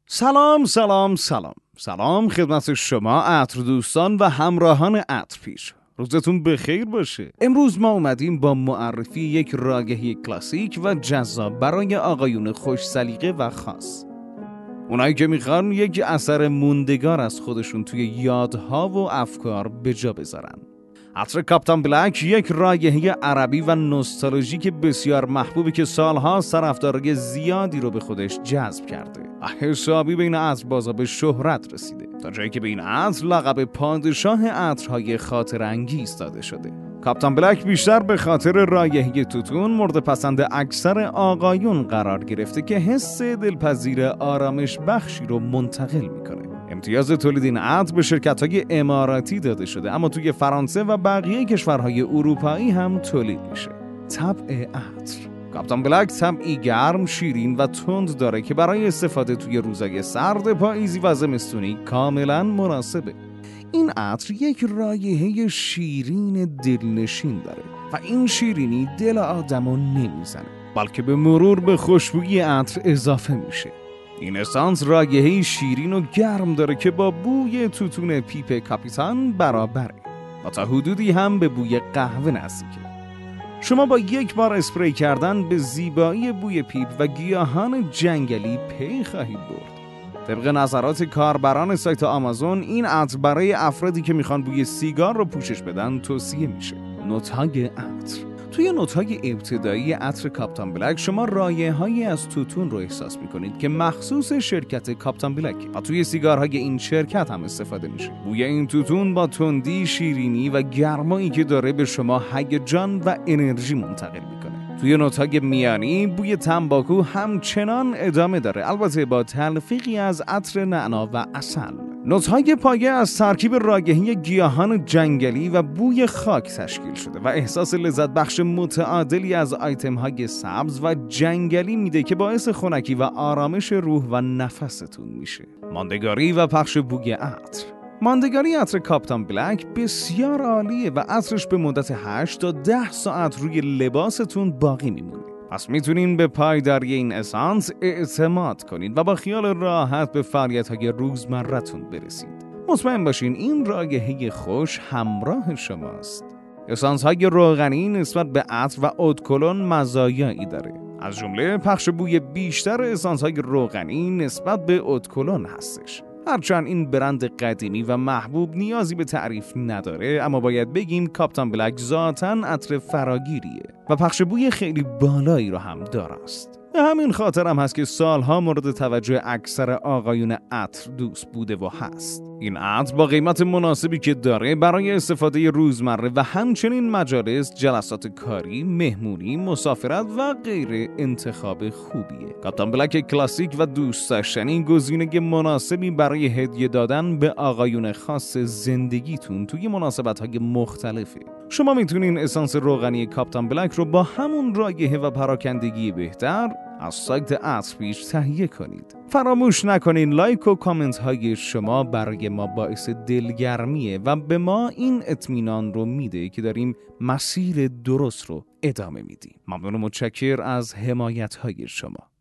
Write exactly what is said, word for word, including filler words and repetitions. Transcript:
سلام سلام سلام سلام خدمت شما عطر دوستان و همراهان عطر پیش. روزتون بخیر باشه. امروز ما اومدیم با معرفی یک راگهی کلاسیک و جذاب برای آقایون خوش سلیقه و خاص، اونایی که میخوان یک اثر موندگار از خودشون توی یادها و افکار به جا بذارن. عطر کاپتان بلک یک راگهی عربی و نوستالژیک بسیار محبوبی که سالها طرفدارای زیادی رو به خودش جذب کرده. حسابی بین عطربازا به شهرت رسیده، تا جایی که به این عطر لقب پادشاه عطرهای خاطر انگیز داده شده. کاپتان بلک بیشتر به خاطر رایحه توتون مورد پسند اکثر آقایون قرار گرفته که حس دلپذیر آرامش بخشی رو منتقل میکنه. امتیاز تولید این عطر به شرکت‌های اماراتی داده شده، اما توی فرانسه و بقیه کشورهای اروپایی هم تولید میشه. طبع عطر کاپتان بلک طبعی گرم، شیرین و تند داره که برای استفاده توی روزهای سرد پاییزی و زمستونی کاملا مناسبه. این عطر یک رایحه شیرین دلنشین داره و این شیرینی دل آدمو نمیزنه، بلکه به مرور به خوشبویی عطر اضافه میشه. این اسانس رایحه شیرین و گرم داره که با بوی توتون پیپ کاپیتان برابره و تا حدودی هم به بوی قهوه نزدیکه. شما با یک بار اسپری کردن به زیبایی بوی پیپ و گیاهان جنگلی پی خواهید برد. طبق نظرات کاربران سایت آمازون، این عطر برای افرادی که میخوان بوی سیگار رو پوشش بدن توصیه میشه. نوت‌های عطر. توی نوت‌های ابتدایی عطر کاپتان بلک شما رایحه‌هایی از توتون رو احساس می‌کنید که مخصوص شرکت کاپتان بلک و توی سیگارهای این شرکت هم استفاده میشه. بوی این توتون با تندی، شیرینی و گرمایی که داره به شما هیجان و انرژی منتقل می‌کنه. توی نوت‌های میانی بوی تنباکو همچنان ادامه داره، البته با تلفیقی از عطر نعنا و عسل. نوت‌های پایه از ترکیب رایحه‌ی گیاهان جنگلی و بوی خاک تشکیل شده و احساس لذت بخش متعادلی از آیتم‌های سبز و جنگلی میده که باعث خنکی و آرامش روح و نفستون میشه. ماندگاری و پخش بوی عطر. ماندگاری عطر کاپتان بلک بسیار عالیه و عطرش به مدت هشت تا ده ساعت روی لباستون باقی میمونه. پس میتونین به پایداری این اسانس اعتماد کنید و با خیال راحت به فعالیت‌های روزمره‌تون برسید. مطمئن باشین این رایحه خوش همراه شماست. اسانس‌های روغنی نسبت به عطر و اودکلون مزایایی داره. از جمله پخش بوی بیشتر اسانس‌های روغنی نسبت به اودکلون هستش. هرچند این برند قدیمی و محبوب نیازی به تعریف نداره، اما باید بگیم کاپتان بلک ذاتاً عطر فراگیریه و پخش بوی خیلی بالایی رو هم داراست. به همین خاطر هم هست که سالها مورد توجه اکثر آقایون عطر دوست بوده و هست. این عطر با قیمت مناسبی که داره برای استفاده روزمره و همچنین مجالس، جلسات کاری، مهمونی، مسافرت و غیره انتخاب خوبیه. کاپتان بلک کلاسیک و دوست داشتنی گزینه مناسبی برای هدیه دادن به آقایون خاص زندگیتون توی مناسبت‌های مختلفه. شما میتونین اسانس روغنی کاپتان بلک رو با همون رایحه و پراکندگی بهتر از سایت عطر پیش تهیه کنید. فراموش نکنین لایک و کامنت های شما برای ما باعث دلگرمیه و به ما این اطمینان رو میده که داریم مسیر درست رو ادامه میدیم. ممنون و متشکر از حمایت های شما.